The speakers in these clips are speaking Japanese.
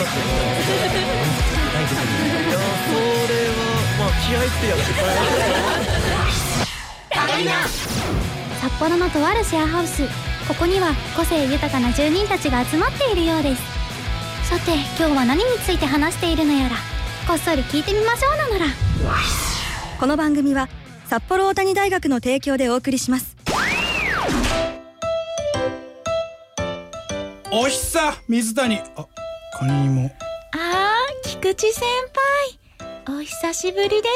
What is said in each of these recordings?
ってるいやそれはまあ気合ってやつ札幌のとあるシェアハウス、ここには個性豊かな住人たちが集まっているようです。さて今日は何について話しているのやら、こっそり聞いてみましょうなのら。 この番組は札幌大谷大学の提供でお送りします。 おひさ水谷、カニも。 菊池先輩、お久しぶりです。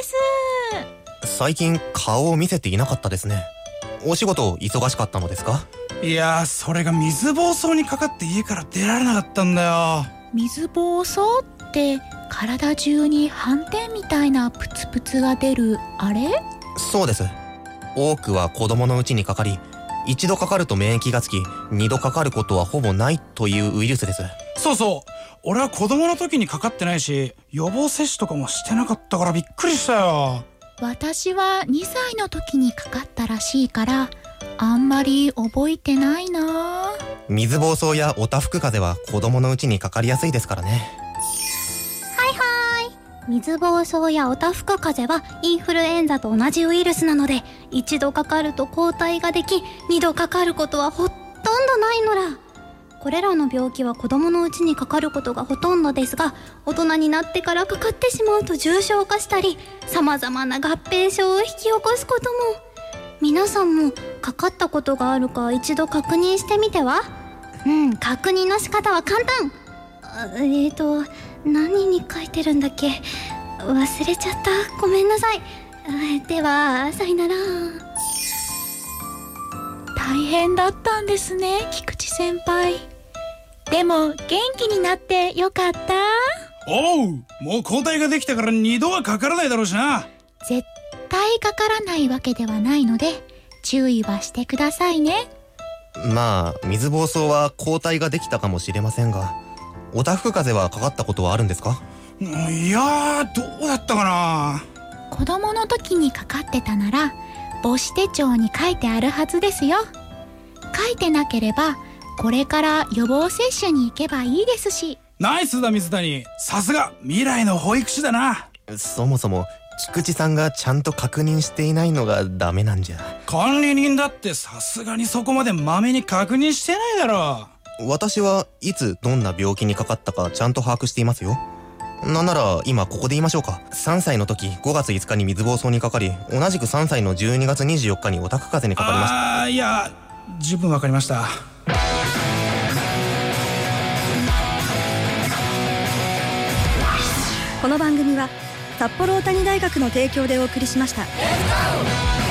最近顔を見せていなかったですね。お仕事忙しかったのですか？ いやー、それが水疱瘡にかかって家から出られなかったんだよ。 水疱瘡って体中に斑点みたいなプツプツが出るあれ？ そうです。多くは子供のうちにかかり、一度かかると免疫がつき、二度かかることはほぼないというウイルスです。 そうそう、俺は子供の時にかかってないし、予防接種とかもしてなかったからびっくりしたよ。 私は2歳の時にかかったらしいからあんまり覚えてないな。 水疱瘡やおたふく風邪は子供のうちにかかりやすいですからね。 水疱瘡やおたふく風邪はインフルエンザと同じウイルスなので、一度かかると抗体ができ、二度かかることはほとんどないのら。これらの病気は子供のうちにかかることがほとんどですが、大人になってからかかってしまうと重症化したり、様々な合併症を引き起こすことも。皆さんもかかったことがあるか一度確認してみては？確認の仕方は簡単。何に書いてるんだっけ、忘れちゃった、ごめんなさい。ではさよなら。 大変だったんですね、菊池先輩。でも元気になってよかった。 おう、もう抗体ができたから二度はかからないだろうしな。 絶対かからないわけではないので注意はしてくださいね。 まあ水疱瘡は抗体ができたかもしれませんが、おたふく風邪はかかったことはあるんですか？ いやー、どうだったかな。 子供の時にかかってたなら母子手帳に書いてあるはずですよ。書いてなければこれから予防接種に行けばいいですし。 ナイスだ水谷、さすが未来の保育士だな。 そもそも菊池さんがちゃんと確認していないのがダメなんじゃ。 管理人だってさすがにそこまでまめに確認してないだろう。私はいつどんな病気にかかったかちゃんと把握していますよ。なんなら今ここで言いましょうか。3歳の時5月5日に水疱瘡にかかり、同じく3歳の12月24日におたふく風邪にかかりました。 いや、十分わかりました。 この番組は札幌大谷大学の提供でお送りしました。